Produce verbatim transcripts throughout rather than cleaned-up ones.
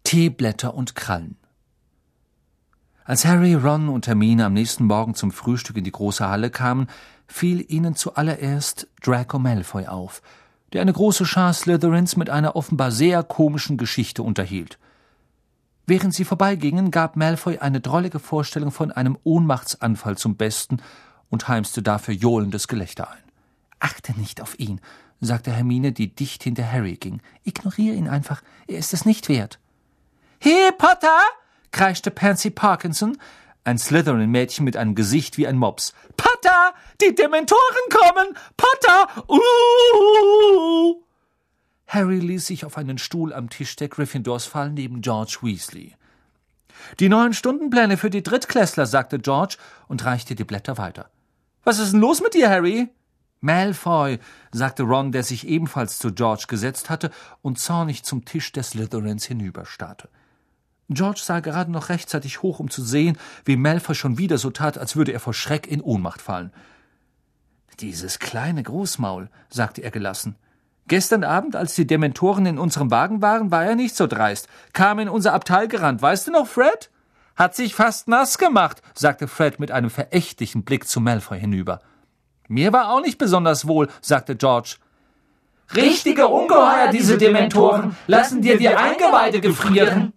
Teeblätter und Krallen. Als Harry, Ron und Hermine am nächsten Morgen zum Frühstück in die große Halle kamen, fiel ihnen zuallererst Draco Malfoy auf, der eine große Schar Slytherins mit einer offenbar sehr komischen Geschichte unterhielt. Während sie vorbeigingen, gab Malfoy eine drollige Vorstellung von einem Ohnmachtsanfall zum Besten und heimste dafür johlendes Gelächter ein. »Achte nicht auf ihn«, sagte Hermine, die dicht hinter Harry ging. »Ignoriere ihn einfach, er ist es nicht wert.« »Hey, Potter!« kreischte Pansy Parkinson, ein Slytherin-Mädchen mit einem Gesicht wie ein Mops. »Potter! Die Dementoren kommen! Potter! Uh!« Harry ließ sich auf einen Stuhl am Tisch der Gryffindors fallen, neben George Weasley. »Die neuen Stundenpläne für die Drittklässler«, sagte George und reichte die Blätter weiter. »Was ist denn los mit dir, Harry?« »Malfoy«, sagte Ron, der sich ebenfalls zu George gesetzt hatte und zornig zum Tisch der Slytherins hinüberstarrte. George sah gerade noch rechtzeitig hoch, um zu sehen, wie Malfoy schon wieder so tat, als würde er vor Schreck in Ohnmacht fallen. »Dieses kleine Großmaul«, sagte er gelassen. »Gestern Abend, als die Dementoren in unserem Wagen waren, war er nicht so dreist. Kam in unser Abteil gerannt. Weißt du noch, Fred?« »Hat sich fast nass gemacht«, sagte Fred mit einem verächtlichen Blick zu Malfoy hinüber. »Mir war auch nicht besonders wohl«, sagte George. »Richtige Ungeheuer, diese Dementoren. Lassen dir die Eingeweide gefrieren.«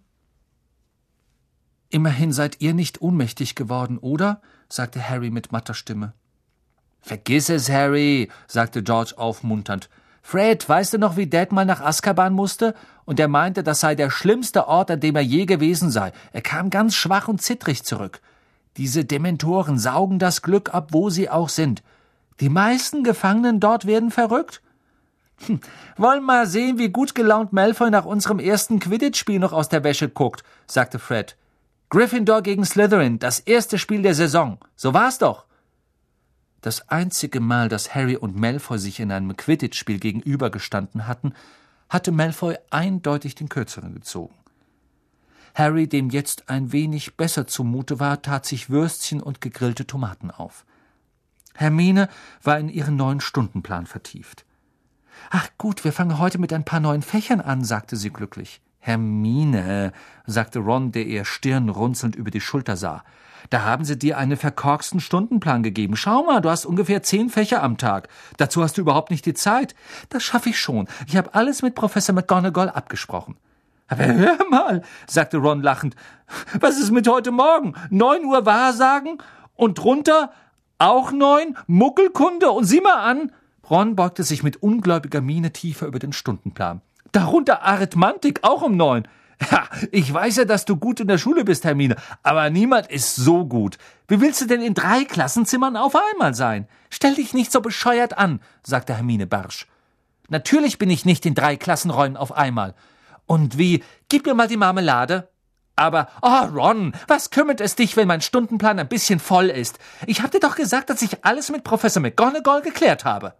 »Immerhin seid ihr nicht ohnmächtig geworden, oder?«, sagte Harry mit matter Stimme. »Vergiss es, Harry«, sagte George aufmunternd. »Fred, weißt du noch, wie Dad mal nach Azkaban musste? Und er meinte, das sei der schlimmste Ort, an dem er je gewesen sei. Er kam ganz schwach und zittrig zurück. Diese Dementoren saugen das Glück ab, wo sie auch sind. Die meisten Gefangenen dort werden verrückt. Hm, wollen mal sehen, wie gut gelaunt Malfoy nach unserem ersten Quidditch-Spiel noch aus der Wäsche guckt«, sagte Fred. »Gryffindor gegen Slytherin, das erste Spiel der Saison. So war's doch.« Das einzige Mal, dass Harry und Malfoy sich in einem Quidditch-Spiel gegenübergestanden hatten, hatte Malfoy eindeutig den Kürzeren gezogen. Harry, dem jetzt ein wenig besser zumute war, tat sich Würstchen und gegrillte Tomaten auf. Hermine war in ihren neuen Stundenplan vertieft. »Ach gut, wir fangen heute mit ein paar neuen Fächern an«, sagte sie glücklich. »Hermine«, sagte Ron, der ihr stirnrunzelnd über die Schulter sah, »da haben sie dir einen verkorksten Stundenplan gegeben. Schau mal, du hast ungefähr zehn Fächer am Tag. Dazu hast du überhaupt nicht die Zeit.« »Das schaffe ich schon. Ich habe alles mit Professor McGonagall abgesprochen.« »Aber hör mal«, sagte Ron lachend, »was ist mit heute Morgen? Neun Uhr Wahrsagen und drunter auch neun, Muggelkunde und sieh mal an.« Ron beugte sich mit ungläubiger Miene tiefer über den Stundenplan. »Darunter Arithmantik, auch um neun. Ja, ich weiß ja, dass du gut in der Schule bist, Hermine, aber niemand ist so gut. Wie willst du denn in drei Klassenzimmern auf einmal sein? Stell dich nicht so bescheuert an«, sagte Hermine barsch. »Natürlich bin ich nicht in drei Klassenräumen auf einmal. Und wie, gib mir mal die Marmelade.« »Aber, oh Ron, was kümmert es dich, wenn mein Stundenplan ein bisschen voll ist? Ich hab dir doch gesagt, dass ich alles mit Professor McGonagall geklärt habe.«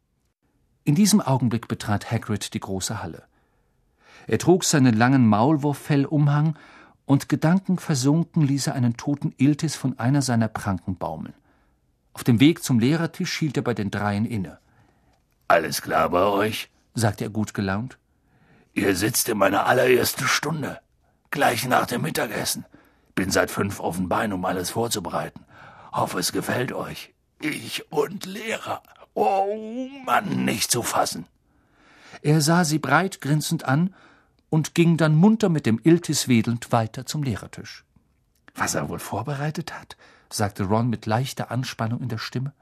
In diesem Augenblick betrat Hagrid die große Halle. Er trug seinen langen Maulwurffellumhang und gedankenversunken ließ er einen toten Iltis von einer seiner Pranken baumeln. Auf dem Weg zum Lehrertisch hielt er bei den Dreien inne. »Alles klar bei euch?«, sagte er gut gelaunt. »Ihr sitzt in meiner allerersten Stunde, gleich nach dem Mittagessen. Bin seit fünf auf den Beinen, um alles vorzubereiten. Hoffe, es gefällt euch. Ich und Lehrer. Oh Mann, nicht zu fassen.« Er sah sie breit grinsend an und ging dann munter mit dem Iltis wedelnd weiter zum Lehrertisch. »Was er wohl vorbereitet hat«, sagte Ron mit leichter Anspannung in der Stimme.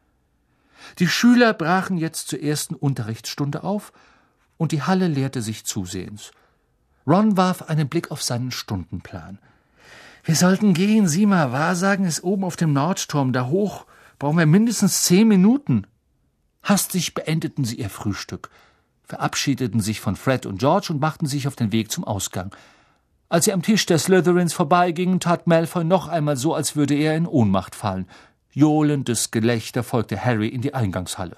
Die Schüler brachen jetzt zur ersten Unterrichtsstunde auf, und die Halle leerte sich zusehends. Ron warf einen Blick auf seinen Stundenplan. »Wir sollten gehen, sieh mal, Wahrsagen ist oben auf dem Nordturm, da hoch brauchen wir mindestens zehn Minuten.« Hastig beendeten sie ihr Frühstück, verabschiedeten sich von Fred und George und machten sich auf den Weg zum Ausgang. Als sie am Tisch der Slytherins vorbeigingen, tat Malfoy noch einmal so, als würde er in Ohnmacht fallen. Johlendes Gelächter folgte Harry in die Eingangshalle.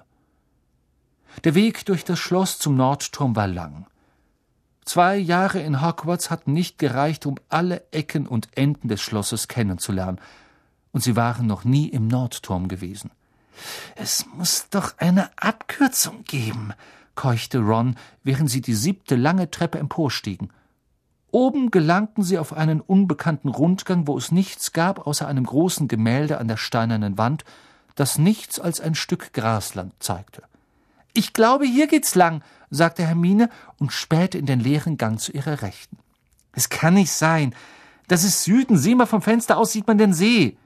Der Weg durch das Schloss zum Nordturm war lang. Zwei Jahre in Hogwarts hatten nicht gereicht, um alle Ecken und Enden des Schlosses kennenzulernen, und sie waren noch nie im Nordturm gewesen. »Es muss doch eine Abkürzung geben«, keuchte Ron, während sie die siebte lange Treppe emporstiegen. Oben gelangten sie auf einen unbekannten Rundgang, wo es nichts gab, außer einem großen Gemälde an der steinernen Wand, das nichts als ein Stück Grasland zeigte. »Ich glaube, hier geht's lang«, sagte Hermine und spähte in den leeren Gang zu ihrer Rechten. »Es kann nicht sein. Das ist Süden. Sieh mal, vom Fenster aus sieht man den See.«